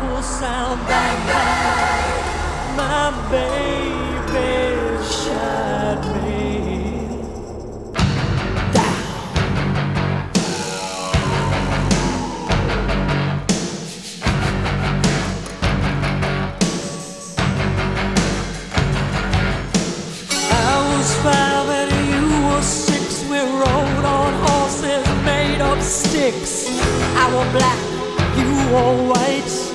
powerful sound. Bang, bang. My baby shot me down. I was 5 and you were 6. We rode on horses made of sticks. I wore black, you wore white.